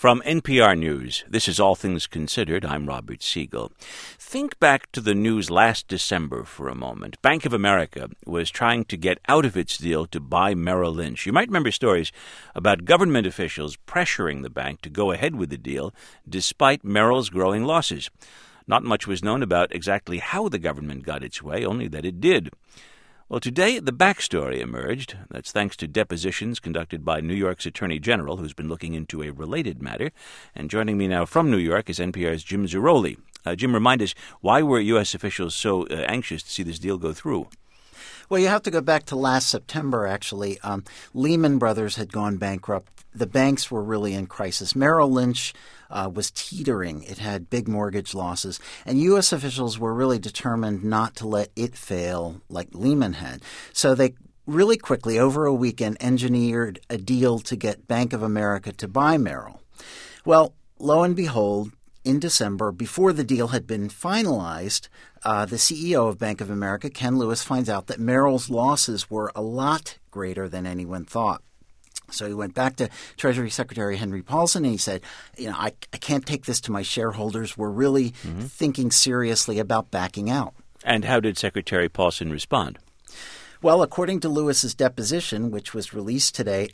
From NPR News, this is All Things Considered. I'm Robert Siegel. Think back to the news last December for a moment. Bank of America was trying to get out of its deal to buy Merrill Lynch. You might remember stories about government officials pressuring the bank to go ahead with the deal despite Merrill's growing losses. Not much was known about exactly how the government got its way, only that it did. Well, today the backstory emerged. That's thanks to depositions conducted by New York's Attorney General, who's been looking into a related matter. And joining me now from New York is NPR's Jim Zarroli. Jim, remind us, why were U.S. officials so anxious to see this deal go through? Well, you have to go back to last September, actually. Lehman Brothers had gone bankrupt. The banks were really in crisis. Merrill Lynch was teetering. It had big mortgage losses. And U.S. officials were really determined not to let it fail like Lehman had. So they really quickly, over a weekend, engineered a deal to get Bank of America to buy Merrill. Well, lo and behold, in December, before the deal had been finalized, the CEO of Bank of America, Ken Lewis, finds out that Merrill's losses were a lot greater than anyone thought. So he went back to Treasury Secretary Henry Paulson and he said, I can't take this to my shareholders. We're really thinking seriously about backing out. And how did Secretary Paulson respond? Well, according to Lewis's deposition, which was released today,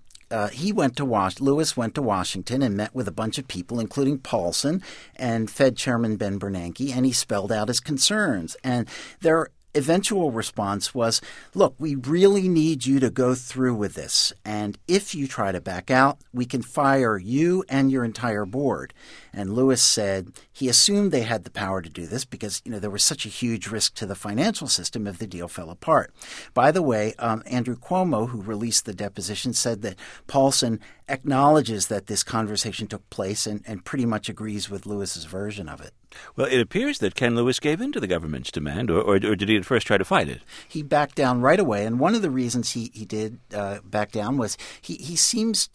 Lewis went to Washington and met with a bunch of people, including Paulson and Fed Chairman Ben Bernanke, and he spelled out his concerns. And their eventual response was, look, we really need you to go through with this. And if you try to back out, we can fire you and your entire board. And Lewis said he assumed they had the power to do this because, there was such a huge risk to the financial system if the deal fell apart. By the way, Andrew Cuomo, who released the deposition, said that Paulson acknowledges that this conversation took place and pretty much agrees with Lewis's version of it. Well, it appears that Ken Lewis gave in to the government's demand, or did he at first try to fight it? He backed down right away, and one of the reasons he did back down was he seems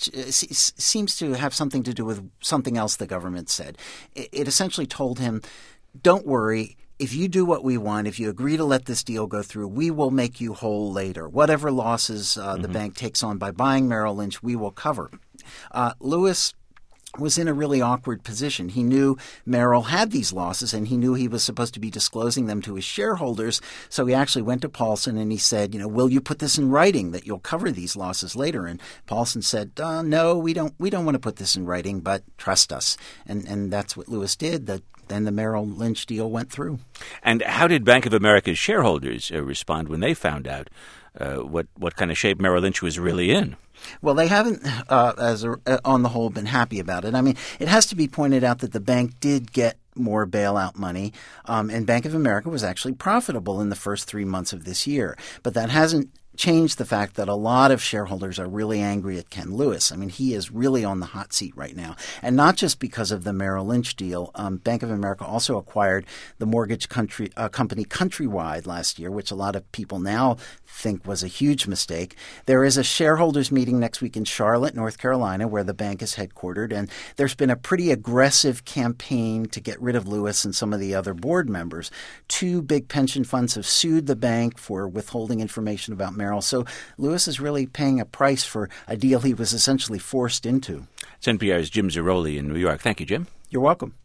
to have something to do with something else the government said. It essentially told him, don't worry. If you do what we want, if you agree to let this deal go through, we will make you whole later. Whatever losses the bank takes on by buying Merrill Lynch, we will cover. Lewis was in a really awkward position. He knew Merrill had these losses, and he knew he was supposed to be disclosing them to his shareholders. So he actually went to Paulson and he said, will you put this in writing that you'll cover these losses later? And Paulson said, no, we don't want to put this in writing, but trust us. And that's what Lewis did. Then the Merrill Lynch deal went through. And how did Bank of America's shareholders respond when they found out what kind of shape Merrill Lynch was really in? Well, they haven't, on the whole, been happy about it. I mean, it has to be pointed out that the bank did get more bailout money, and Bank of America was actually profitable in the first 3 months of this year. But that hasn't changed the fact that a lot of shareholders are really angry at Ken Lewis. I mean, he is really on the hot seat right now. And not just because of the Merrill Lynch deal. Bank of America also acquired the mortgage company Countrywide last year, which a lot of people now think was a huge mistake. There is a shareholders meeting next week in Charlotte, North Carolina, where the bank is headquartered. And there's been a pretty aggressive campaign to get rid of Lewis and some of the other board members. 2 big pension funds have sued the bank for withholding information about Merrill. So Lewis is really paying a price for a deal he was essentially forced into. It's NPR's Jim Zarroli in New York. Thank you, Jim. You're welcome.